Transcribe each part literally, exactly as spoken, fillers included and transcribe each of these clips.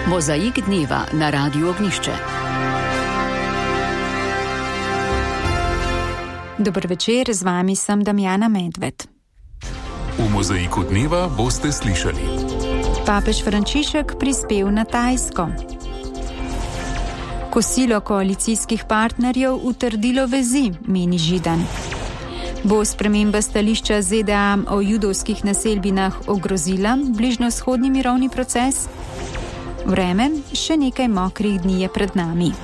Mozaik dneva na Radiu Ognjišče. Dober večer, z vami sem Damjana Medved. V Mozaiku dneva boste slišali: Papež Frančišek prispel na Tajsko. Kosilo koalicijskih partnerjev utrdilo vezi, meni Židan. Bo sprememba stališča Z D A o judovskih naselbinah ogrozila bližnjevzhodni mirovni proces? Vreme, še nekaj mokrih dni je pred nami.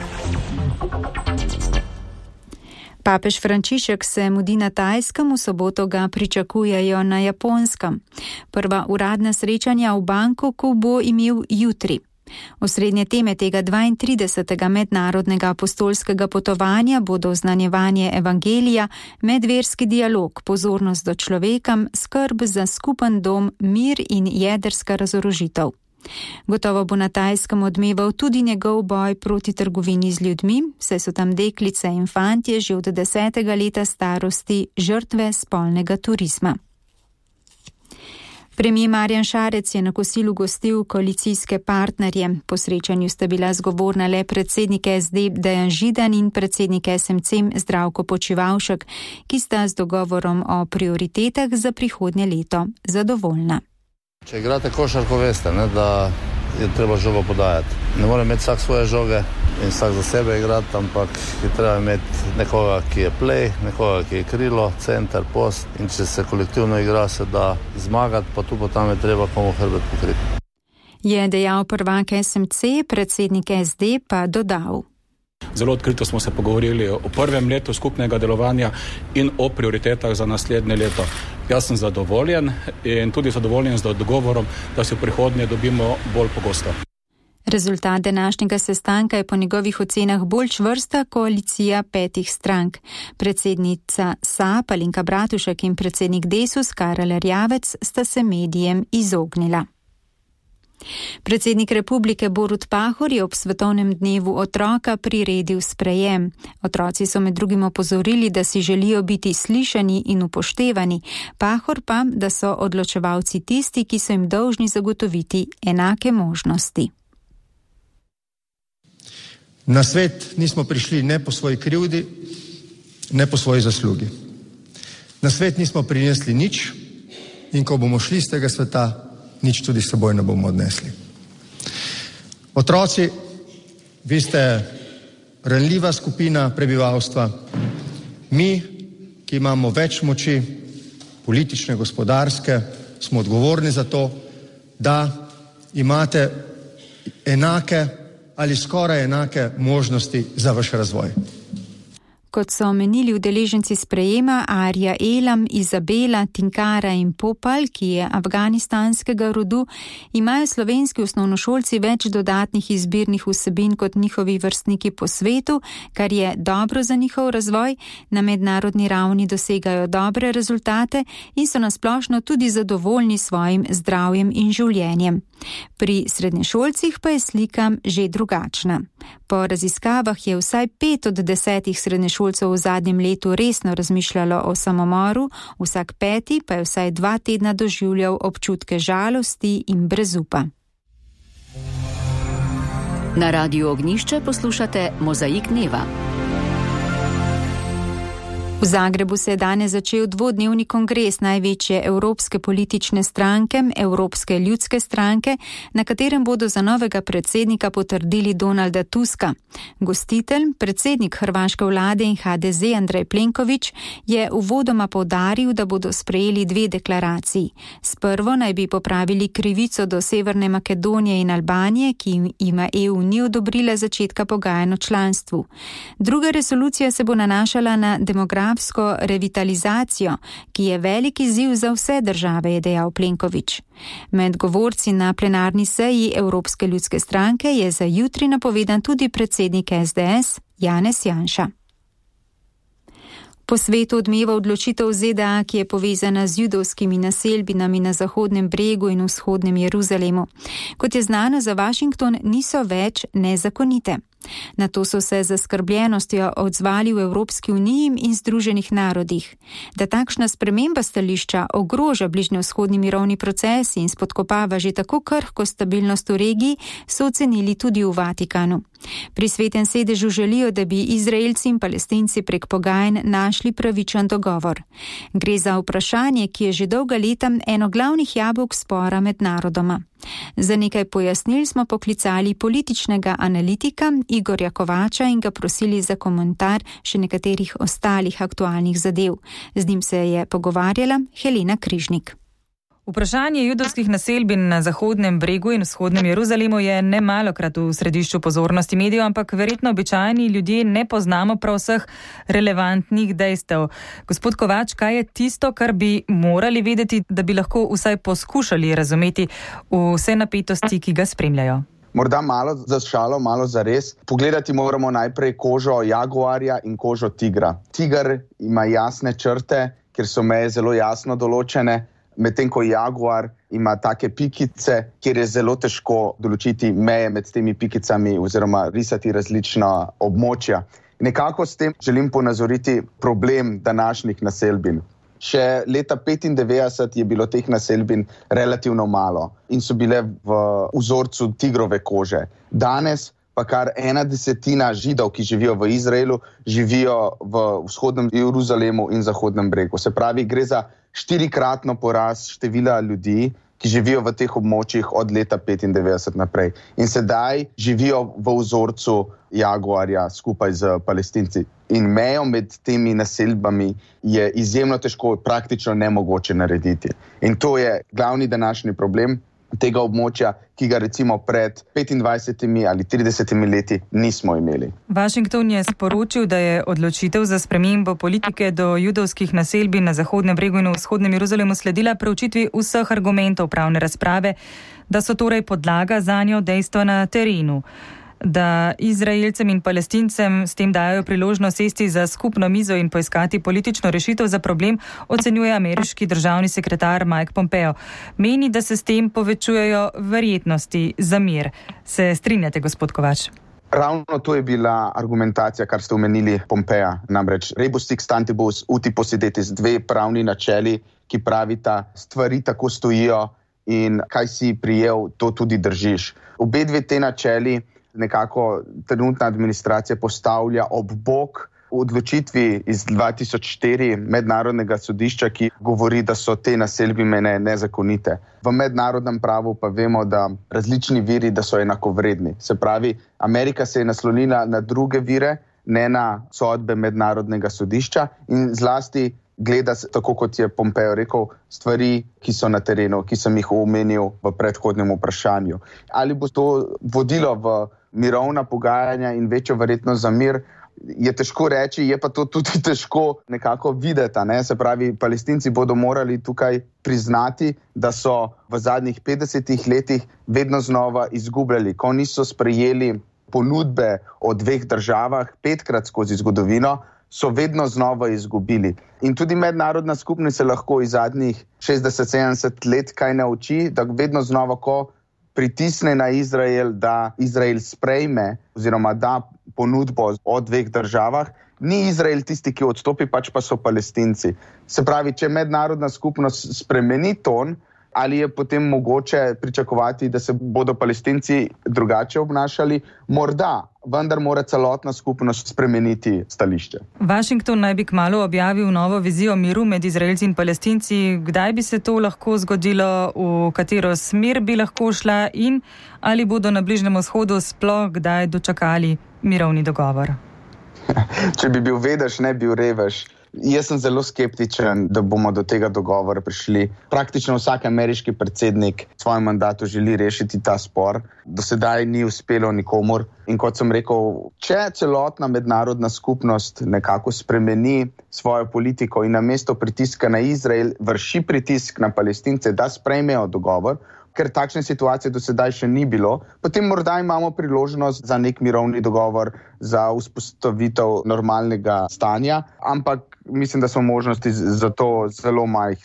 Papež Frančišek se mudi na Tajskem, v soboto ga pričakujejo na Japonskem. Prva uradna srečanja v Bangkoku bo imel jutri. Osrednje teme tega dvaintridesetega mednarodnega apostolskega potovanja bodo oznanjevanje evangelija, medverski dialog, pozornost do človeka, skrb za skupen dom, mir in jedrska razorožitev. Gotovo bo na Tajskem odmeval tudi njegov boj proti trgovini z ljudmi, saj so tam deklice in fantje že od desetega leta starosti žrtve spolnega turizma. Premier Marjan Šarec je na kosilu gostil koalicijske partnerje. Po srečanju sta bila zgovorna le predsednik S D Dejan Židan in predsednik S M C Zdravko Počivalšek, ki sta z dogovorom o prioritetah za prihodnje leto zadovoljna. Če igrate košarko, veste, ne, da je treba žogo podajati. Ne more imeti vsak svoje žoge in vsak za sebe igrati, ampak je treba imeti nekoga, ki je play, nekoga, ki je krilo, center, post, in če se kolektivno igra, se da zmagati, pa tu pa tam je treba komu hrbet pokriti. Je dejal prvak S M C, predsednik S D pa dodal: Zelo odkrito smo se pogovorili o prvem letu skupnega delovanja in o prioritetah za naslednje leto. Jaz sem zadovoljen in tudi zadovoljen z dogovorom, da se v prihodnje dobimo bolj pogosto. Rezultat današnjega sestanka je po njegovih ocenah bolj čvrsta koalicija petih strank. Predsednica S A P Alenka Bratušek in predsednik Desus Karel Erjavec sta se medijem izognila. Predsednik republike Borut Pahor je ob svetovnem dnevu otroka priredil sprejem. Otroci so med drugim opozorili, da si želijo biti slišani in upoštevani, Pahor pa, da so odločevalci tisti, ki so jim dolžni zagotoviti enake možnosti. Na svet nismo prišli ne po svoji krivdi, ne po svoji zaslugi. Na svet nismo prinesli nič in ko bomo šli z tega sveta, nič tudi s seboj ne bomo odnesli. Otroci, vi ste ranljiva skupina prebivalstva. Mi, ki imamo več moči, politične, gospodarske, smo odgovorni za to, da imate enake ali skoraj enake možnosti za vaš razvoj. Kot so omenili udeleženci sprejema Arja Elam, Izabela, Tinkara in Popal, ki je afganistanskega rodu, imajo slovenski osnovnošolci več dodatnih izbirnih vsebin kot njihovi vrstniki po svetu, kar je dobro za njihov razvoj, na mednarodni ravni dosegajo dobre rezultate in so nasplošno tudi zadovoljni s svojim zdravjem in življenjem. Pri srednješolcih pa je slika že drugačna. Po raziskavah je vsaj pet od desetih srednješolcev v zadnjem letu resno razmišljalo o samomoru, vsak peti pa je vsaj dva tedna doživljal občutke žalosti in brezupa. Na Radiu Ognjišče poslušate Mozaik dneva. V Zagrebu se je danes začel dvodnevni kongres največje evropske politične stranke, Evropske ljudske stranke, na katerem bodo za novega predsednika potrdili Donalda Tuska. Gostitelj, predsednik hrvaške vlade in H D Z Andrej Plenković, je uvodoma poudaril, da bodo sprejeli dve deklaraciji. S prvo naj bi popravili krivico do Severne Makedonije in Albanije, ki jima E U ni odobrila začetka pogajanj o članstvu. Druga resolucija se bo nanašala na demografsko revitalizacijo, ki je velik izziv za vse države, je dejal Plenković. Med govorci na plenarni seji Evropske ljudske stranke je za jutri napovedan tudi predsednik S D S Janez Janša. Po svetu odmeva odločitev Z D A, ki je povezana z judovskimi naselbinami na Zahodnem bregu in vzhodnem Jeruzalemu. Kot je znano, za Washington niso več nezakonite. Na to so se z zaskrbljenostjo odzvali v Evropski uniji in Združenih narodih. Da takšna sprememba stališča ogroža bližnjevzhodni mirovni proces in spodkopava že tako krhko stabilnost v regiji, so ocenili tudi v Vatikanu. Pri Svetem sedežu želijo, da bi Izraelci in Palestinci prek pogajanj našli pravičen dogovor. Gre za vprašanje, ki je že dolga leta eno glavnih jabolk spora med narodoma. Za nekaj pojasnil smo poklicali političnega analitika Igorja Kovača in ga prosili za komentar še nekaterih ostalih aktualnih zadev. Z njim se je pogovarjala Helena Križnik. Vprašanje judovskih naselbin na Zahodnem bregu in Vzhodnem Jeruzalemu je nemalokrat v središču pozornosti medijev, ampak verjetno običajni ljudje ne poznamo prav vseh relevantnih dejstev. Gospod Kovač, kaj je tisto, kar bi morali vedeti, da bi lahko vsaj poskušali razumeti vse napetosti, ki ga spremljajo? Morda malo za šalo, malo za res. Pogledati moramo najprej kožo jaguarja in kožo tigra. Tiger ima jasne črte, ker so meje zelo jasno določene. Medtem ko jaguar ima take pikice, kjer je zelo težko določiti meje med temi pikicami oziroma risati različna območja. Nekako s tem želim ponazoriti problem današnjih naselbin. Še leta petindevetdeset je bilo teh naselbin relativno malo in so bile v vzorcu tigrove kože. Danes pa kar ena desetina Židov, ki živijo v Izraelu, živijo v Vzhodnem Jeruzalemu in Zahodnem bregu. Se pravi, gre za štirikratno porast števila ljudi, ki živijo v teh območjih od leta petindevetdeset naprej. In sedaj živijo v vzorcu jaguarja skupaj z Palestinci. In mejo med temi naselbami je izjemno težko, praktično nemogoče narediti. In to je glavni današnji problem tega območja, ki ga recimo pred petindvajsetimi ali tridesetimi leti nismo imeli. Washington je sporočil, da je odločitev za spremembo politike do judovskih naselbin na Zahodnem bregu in v Vzhodnem Jeruzalemu sledila preučitvi vseh argumentov pravne razprave, da so torej podlaga zanjo dejstva na terenu. Da Izraelcem in Palestincem s tem dajo priložnost sesti za skupno mizo in poiskati politično rešitev za problem, ocenjuje ameriški državni sekretar Mike Pompeo. Meni, da se s tem povečujejo verjetnosti za mir. Se strinjate, gospod Kovač? Ravno to je bila argumentacija, kar ste omenili Pompeja. Namreč rebus sic stantibus uti possidetis, dve pravni načeli, ki pravita, stvari tako stojijo in kaj si prijel, to tudi držiš. Obe dve te načeli nekako trenutna administracija postavlja ob bok odločitvi iz dva tisoč štiri mednarodnega sodišča, ki govori, da so te naselbine nezakonite. V mednarodnem pravu pa vemo, da različni viri, da so enakovredni. Se pravi, Amerika se je naslonila na druge vire, ne na sodbe mednarodnega sodišča in zlasti gleda, tako kot je Pompeo rekel, stvari, ki so na terenu, ki sem jih omenil v predhodnem vprašanju. Ali bo to vodilo v mirovna pogajanja in večjo verjetnost za mir, je težko reči, je pa to tudi težko nekako videti. Ne? Se pravi, Palestinci bodo morali tukaj priznati, da so v zadnjih petdesetih letih vedno znova izgubljali. Ko niso sprejeli ponudbe o dveh državah petkrat skozi zgodovino, so vedno znova izgubili. In tudi mednarodna skupnost se lahko iz zadnjih šestdeset sedemdeset let kaj nauči, da vedno znova, ko pritisne na Izrael, da Izrael sprejme oziroma da ponudbo o dveh državah, ni Izrael tisti, ki odstopi, pač pa so Palestinci. Se pravi, če mednarodna skupnost spremeni ton, ali je potem mogoče pričakovati, da se bodo Palestinci drugače obnašali? Morda, vendar mora celotna skupnost spremeniti stališče. Washington naj bi kmalu objavil novo vizijo miru med Izraelci in Palestinci. Kdaj bi se to lahko zgodilo, v katero smer bi lahko šla in ali bodo na Bližnjem vzhodu sploh kdaj dočakali mirovni dogovor? Če bi bil vedež, ne bil revež. Jaz sem zelo skeptičen, da bomo do tega dogovora prišli. Praktično vsak ameriški predsednik v svojem mandatu želi rešiti ta spor. Do sedaj ni uspelo nikomur. In kot sem rekel, če celotna mednarodna skupnost nekako spremeni svojo politiko in namesto pritiska na Izrael vrši pritisk na Palestince, da sprejmejo dogovor, ker takšne situacije do sedaj še ni bilo, potem morda imamo priložnost za nek mirovni dogovor, za vzpostavitev normalnega stanja, ampak mislim, da so možnosti za to zelo majhne.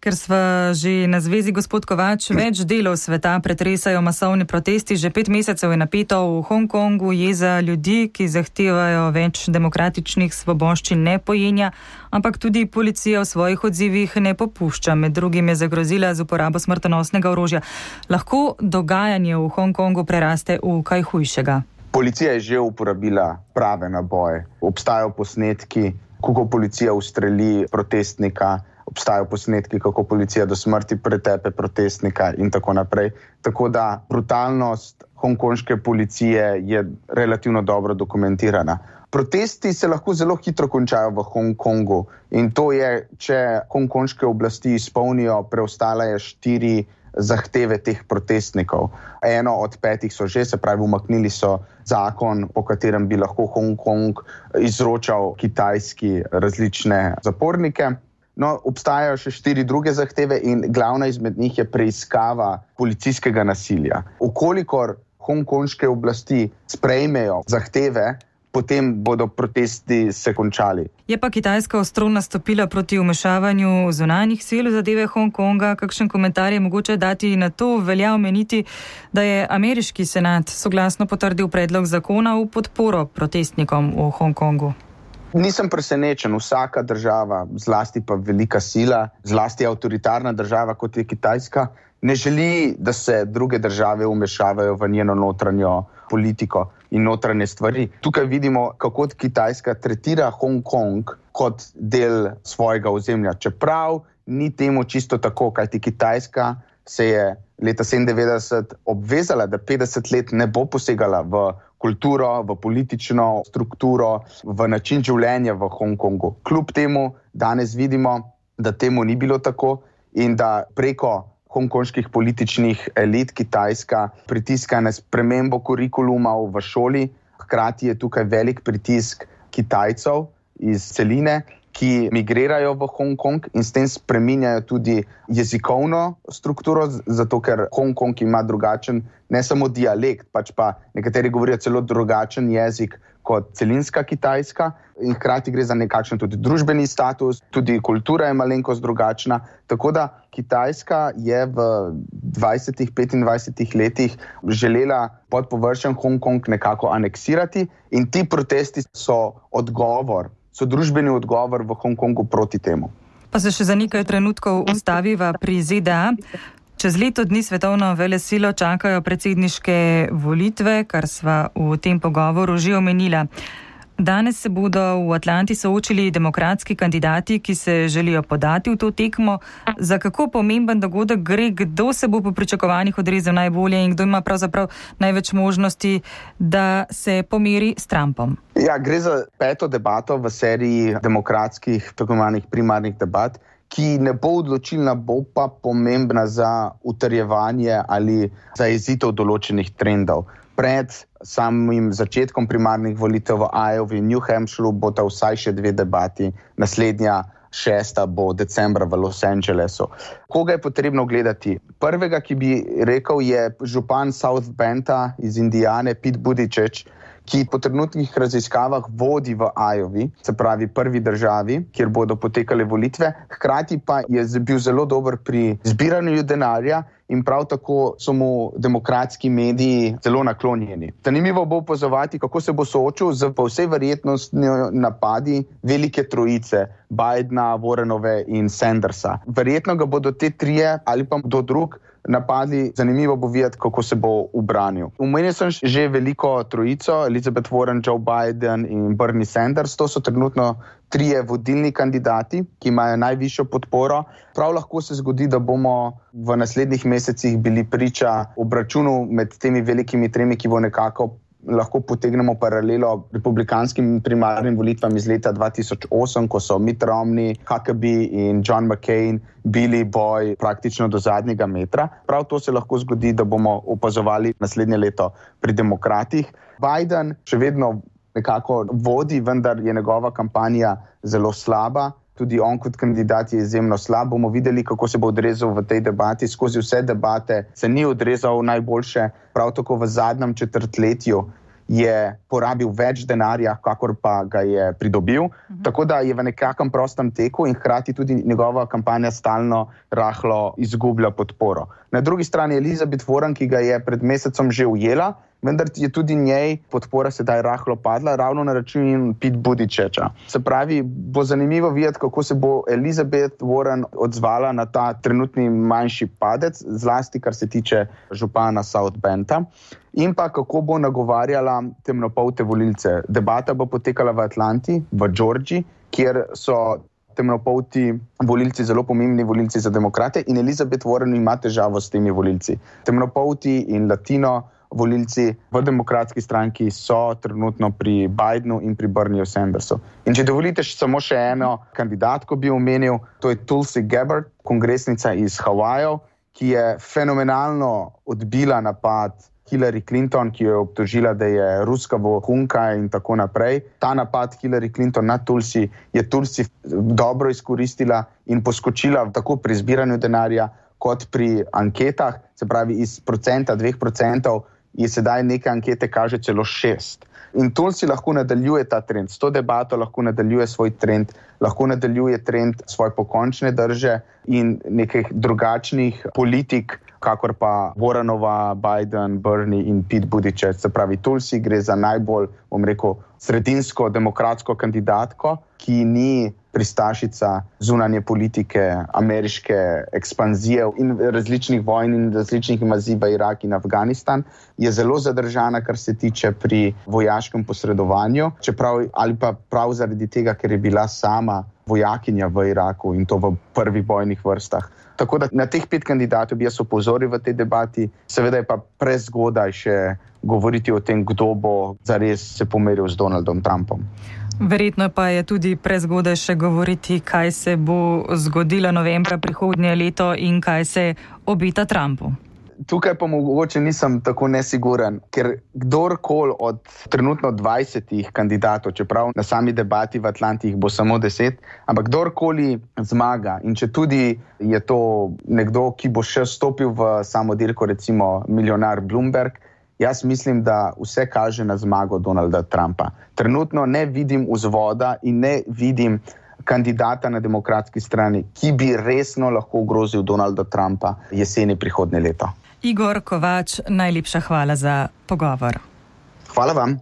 Ker sva že na zvezi, gospod Kovač, več delov sveta pretresajo masovni protesti. Že pet mesecev je napeto v Hongkongu, jeza ljudi, ki zahtevajo več demokratičnih svoboščin, ne pojenja, ampak tudi policija v svojih odzivih ne popušča. Med drugim je zagrozila z uporabo smrtonosnega orožja. Lahko dogajanje v Hongkongu preraste v kaj hujšega? Policija je že uporabila prave naboje. Obstajajo posnetki, kako policija ustreli protestnika, obstajajo posnetki, kako policija do smrti pretepe protestnika in tako naprej. Tako da brutalnost hongkonške policije je relativno dobro dokumentirana. Protesti se lahko zelo hitro končajo v Hongkongu in to je, če hongkonške oblasti izpolnijo preostale štiri zahteve teh protestnikov. Eno od petih so že, se pravi, umaknili so zakon, po katerem bi lahko Hongkong izročal Kitajski različne zapornike. No, obstajajo še štiri druge zahteve in glavna izmed njih je preiskava policijskega nasilja. Ukolikor hongkonške oblasti sprejmejo zahteve, potem bodo protesti se končali. Je pa Kitajska ostro nastopila proti vmešavanju zunanjih sil v zadeve Hongkonga. Kakšen komentar je mogoče dati na to? Velja omeniti, da je ameriški senat soglasno potrdil predlog zakona v podporo protestnikom v Hongkongu. Nisem presenečen, vsaka država, zlasti pa velika sila, zlasti avtoritarna država, kot je Kitajska, ne želi, da se druge države vmešavajo v njeno notranjo politiko in notranje stvari. Tukaj vidimo, kako Kitajska tretira Hongkong kot del svojega ozemlja. Čeprav ni temu čisto tako, kajti Kitajska se je leta sedemindevetdeset obvezala, da petdeset let ne bo posegala v kulturo, v politično strukturo, v način življenja v Hongkongu. Kljub temu danes vidimo, da temu ni bilo tako in da preko hongkonških političnih elit Kitajska pritiska na spremembo kurikulumov v šoli. Hkrati je tukaj velik pritisk Kitajcev iz celine, ki migrirajo v Hongkong in s tem spreminjajo tudi jezikovno strukturo, zato ker Hongkong ima drugačen, ne samo dialekt, pač pa nekateri govorijo celo drugačen jezik kot celinska Kitajska in hkrati gre za nekakšen tudi družbeni status, tudi kultura je malenkost drugačna, tako da Kitajska je v dvajsetih, petindvajsetih letih želela pod površjem Hongkong nekako aneksirati in ti protesti so odgovor, so družbeni odgovor v Hongkongu proti temu. Pa se še za nekaj trenutkov ustaviva pri Z D A. Čez leto dni svetovno velesilo čakajo predsedniške volitve, kar sva v tem pogovoru že omenila. Danes se bodo v Atlanti soočili demokratski kandidati, ki se želijo podati v to tekmo. Za kako pomemben dogodek gre, kdo se bo po pričakovanjih odrezal najbolje in kdo ima pravzaprav največ možnosti, da se pomeri s Trumpom? Ja, gre za peto debato v seriji demokratskih tako imenovanih primarnih debat, ki ne bo odločilna, bo pa pomembna za utrjevanje ali zajezitev določenih trendov. Pred samim začetkom primarnih volitev v Iowi in New Hampshireu bo ta vsaj še dve debati, naslednja šesta bo decembra v Los Angelesu. Koga je potrebno gledati? Prvega, ki bi rekel, je župan South Benda iz Indijane, Pete Buttigieg, ki po trenutnih raziskavah vodi v Iowi, se pravi prvi državi, kjer bodo potekale volitve, hkrati pa je bil zelo dober pri zbiranju denarja in prav tako so mu demokratski mediji zelo naklonjeni. Zanimivo bo opazovati, kako se bo soočil z po vsej verjetnosti napadi velike trojice, Bidena, Warrenove in Sandersa. Verjetno ga bodo te trije ali pa kdo drug napadli, zanimivo bo videti, kako se bo ubranil. Omenil sem že veliko trojico, Elizabeth Warren, Joe Biden in Bernie Sanders, to so trenutno trije vodilni kandidati, ki imajo najvišjo podporo. Prav lahko se zgodi, da bomo v naslednjih mesecih bili priča obračunu med temi velikimi tremi, ki bo nekako lahko potegnemo paralelo republikanskim primarnim volitvam iz leta dva tisoč osem, ko so Mitt Romney, Huckabee in John McCain bili boj praktično do zadnjega metra. Prav to se lahko zgodi, da bomo opazovali naslednje leto pri demokratih. Biden še vedno nekako vodi, vendar je njegova kampanja zelo slaba. Tudi on kot kandidat je izjemno slab. Bomo videli, kako se bo odrezal v tej debati. Skozi vse debate se ni odrezal najboljše. Prav tako v zadnjem četrtletju je porabil več denarja, kakor pa ga je pridobil. Mhm. Tako da je v nekakšnem prostem teku in hkrati tudi njegova kampanja stalno rahlo izgublja podporo. Na drugi strani Elizabeth Warren, ki ga je pred mesecem že ujela, vendar je tudi njej podpora sedaj rahlo padla, ravno na račun Pete Buttigiega. Se pravi, bo zanimivo videti, kako se bo Elizabeth Warren odzvala na ta trenutni manjši padec, zlasti kar se tiče župana South Benda, in pa kako bo nagovarjala temnopolte volilce. Debata bo potekala v Atlanti, v Georgiji, kjer so temnopolti volilci zelo pomembni volilci za demokrate in Elizabeth Warren ima težavo s temi volilci. Temnopolti in latino volilci v demokratski stranki so trenutno pri Bidenu in pri Bernieju Sandersu. In če dovolite samo še eno kandidatko bi omenil, to je Tulsi Gabbard, kongresnica iz Havajev, ki je fenomenalno odbila napad Hillary Clinton, ki jo je obtožila, da je ruska vohunka in tako naprej. Ta napad Hillary Clinton na Tulsi je Tulsi dobro izkoristila in poskočila tako pri zbiranju denarja kot pri anketah, se pravi iz procenta, dveh procentov, je sedaj neke ankete kaže celo šest. In Tulsi lahko nadaljuje ta trend. S to debato lahko nadaljuje svoj trend, lahko nadaljuje trend svoje pokončne drže in nekih drugačnih politik, kakor pa Warrenova, Biden, Bernie in Pete Buttigieg. Se pravi, Tulsi gre za najbolj, bom rekel, sredinsko demokratsko kandidatko, ki ni pristašica zunanje politike, ameriške ekspanzije in različnih vojn in različnih invazij v Irak in Afganistan, je zelo zadržana, kar se tiče pri vojaškem posredovanju, čeprav ali pa prav zaradi tega, ker je bila sama vojakinja v Iraku in to v prvih bojnih vrstah. Tako da na teh pet kandidatov bi jaz opozoril v tej debati, seveda je pa prezgodaj še govoriti o tem, kdo bo zares se pomeril z Donaldom Trumpom. Verjetno pa je tudi prezgodaj še govoriti, kaj se bo zgodilo novembra prihodnje leto in kaj se obeta Trumpu. Tukaj pa mogoče nisem tako nesiguren, ker kdorkoli od trenutno dvajsetih kandidatov, čeprav na sami debati v Atlanti jih bo samo deset, ampak kdorkoli zmaga in če tudi je to nekdo, ki bo še stopil v samo dirko, recimo milijonar Bloomberg, jaz mislim, da vse kaže na zmago Donalda Trumpa. Trenutno ne vidim vzvoda in ne vidim kandidata na demokratski strani, ki bi resno lahko ogrozil Donalda Trumpa jeseni prihodnje leto. Igor Kovač, najlepša hvala za pogovor. Hvala vam.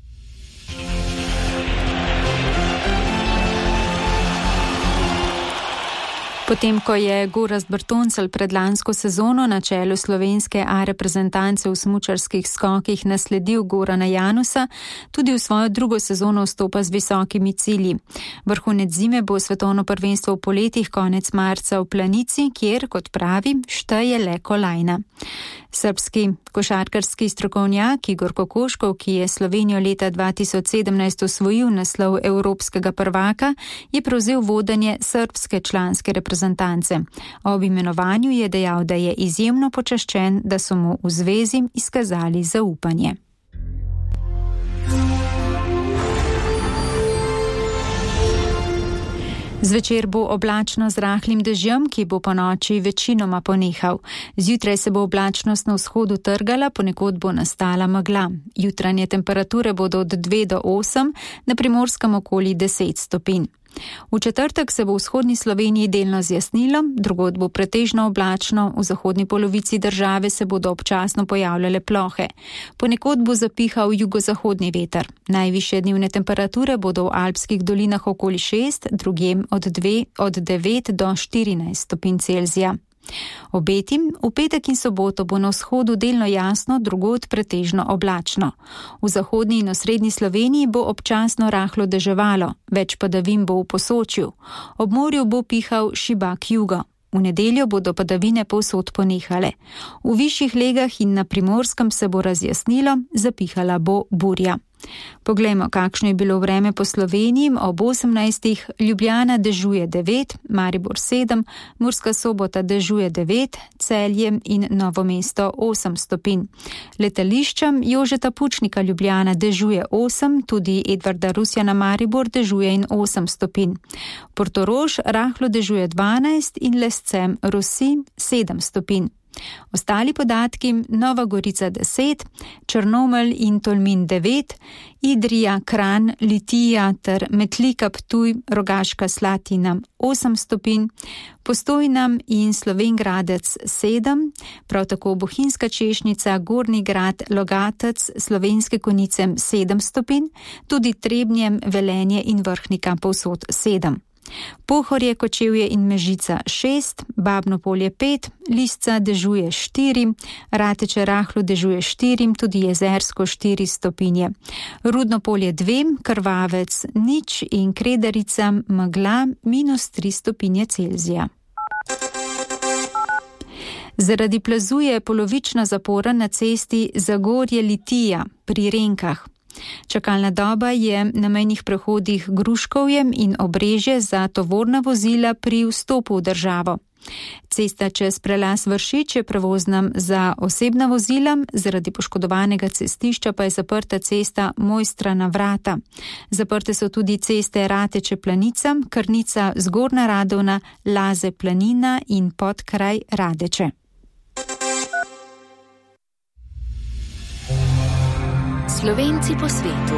Potem, ko je Gorazd Bertoncelj pred lansko sezono na čelu slovenske A reprezentance v smučarskih skokih nasledil Gorana Janusa, tudi v svojo drugo sezono vstopa z visokimi cilji. Vrhunec zime bo svetovno prvenstvo v poletih konec marca v Planici, kjer, kot pravi, šteje le kolajna. Srbski košarkarski strokovnjak Igor Kokoškov, ki je Slovenijo leta dva tisoč sedemnajst osvojil naslov evropskega prvaka, je prevzel vodenje srbske članske reprezentance. Ob imenovanju je dejal, da je izjemno počaščen, da so mu v zvezi izkazali zaupanje. Zvečer bo oblačno z rahlim dežjem, ki bo po noči večinoma ponehal. Zjutraj se bo oblačnost na vzhodu trgala, ponekod bo nastala megla. Jutranje temperature bodo od dve do osem, na Primorskem okoli deset stopinj. V četrtek se bo v vzhodni Sloveniji delno zjasnilo, drugod bo pretežno oblačno, v zahodni polovici države se bodo občasno pojavljale plohe. Ponekod bo zapihal jugozahodni veter. Najvišje dnevne temperature bodo v alpskih dolinah okoli šest, drugjem od dve, od devet do štirinajst stopinj Celzija. Obeti v petek in soboto bo na vzhodu delno jasno, drugod pretežno oblačno. V zahodni in osrednji Sloveniji bo občasno rahlo deževalo, več padavin bo v Posočju. Ob morju bo pihal šibak jugo. V nedeljo bodo padavine povsod ponehale. V višjih legah in na Primorskem se bo razjasnilo, zapihala bo burja. Poglejmo, kakšno je bilo vreme po Sloveniji. Ob osemnajstih Ljubljana dežuje devet, Maribor sedem, Murska Sobota dežuje devet, Celje in Novo mesto osem stopinj. Letališčem Jožeta Pučnika Ljubljana dežuje osem, tudi Edvarda Rusjana Maribor dežuje in osem stopinj. Portorož rahlo dežuje dvanajst in Lescem Rosi sedem stopinj. Ostali podatki: Nova Gorica deset, Črnomelj in Tolmin devet, Idrija, Kranj, Litija ter Metlika, Ptuj, Rogaška Slatina osem stopinj, Postojna in Slovenj Gradec sedem, prav tako Bohinjska Češnica, Gornji Grad, Logatec, Slovenske Konjice sedem stopinj, tudi Trebnje, Velenje in Vrhnika povsod sedem. Pohorje, Kočevje in Mežica šest, Babno Polje pet, Lisca dežuje štiri, Rateče rahlo dežuje štiri, tudi Jezersko štiri stopinje. Rudno Polje dve, Krvavec nič in Kredarica megla minus tri stopinje Celzija. Zaradi plazu je polovična zapora na cesti Zagorje-Litija pri Renkah. Čakalna doba je na mejnih prehodih Gruškovje in Obrežje za tovorna vozila pri vstopu v državo. Cesta čez prelaz Vršič je prevozna za osebna vozila, zaradi poškodovanega cestišča pa je zaprta cesta Mojstrana Vrata. Zaprte so tudi ceste Rateče Planica, Krnica Zgornja Radovna, Laze Planina in Podkraj Radeče. Slovenci po svetu.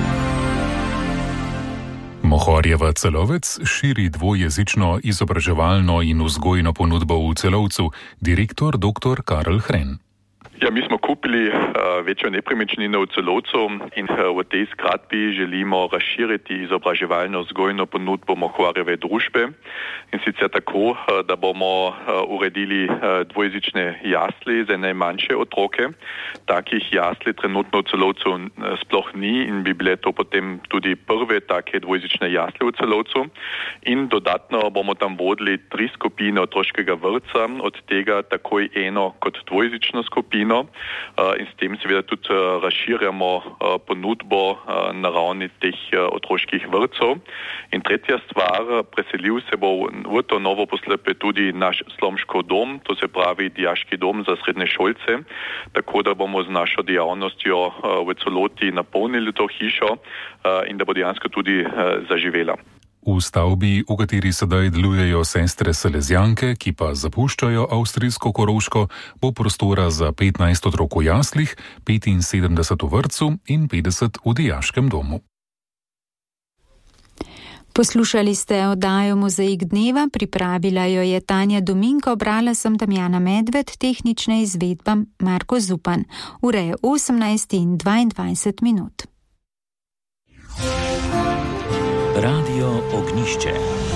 Mohorjeva Celovec širi dvojezično izobraževalno in vzgojno ponudbo v Celovcu, direktor doktor Karel Hren. Ja, mi smo kupili uh, večjo nepremičnino v Celovcu in uh, v tej skratbi želimo razširiti izobraževalno vzgojno ponudbo Mohorjeve družbe in sicer tako, uh, da bomo uh, uredili uh, dvojezične jasli za najmanjše otroke. Takih jasli trenutno v Celovcu uh, sploh ni in bi bile to potem tudi prve take dvojezične jasle v Celovcu. In dodatno bomo tam vodili tri skupine otroškega vrtca, od tega takoj eno kot dvojezično skupino. In s tem seveda tudi razširjamo ponudbo na ravni teh otroških vrtcev. In tretja stvar, preselil se bo v to novo poslepe tudi naš Slomškov dom, to se pravi dijaški dom za srednje šolce, tako da bomo z našo dejavnostjo v celoti napolnili to hišo in da bo dejansko tudi zaživela. V stavbi, v kateri sedaj delujejo sestre Salezjanke, ki pa zapuščajo avstrijsko Koroško, bo prostora za petnajst otrok v jaslih, petinsedemdeset v vrtcu in petdeset v dijaškem domu. Poslušali ste oddajo Mozaik dneva, pripravila jo je Tanja Dominko, brala sem Damjana Medved, tehnična izvedba Marko Zupan. Ura je osemnajst in dvaindvajset minut. Radio Ognišče.